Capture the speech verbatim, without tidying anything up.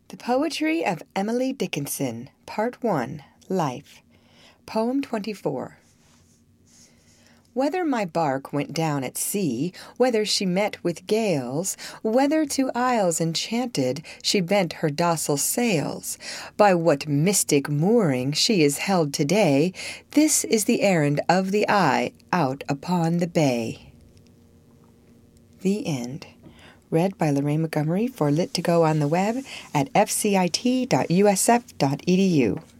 The Poetry of Emily Dickinson, Part one, Life. Poem twenty-four. Whether my bark went down at sea, whether she met with gales, whether to isles enchanted she bent her docile sails, by what mystic mooring she is held today, this is the errand of the eye out upon the bay. The End. Read by Lorraine Montgomery for Lit to Go on the web at f c i t dot u s f dot e d u.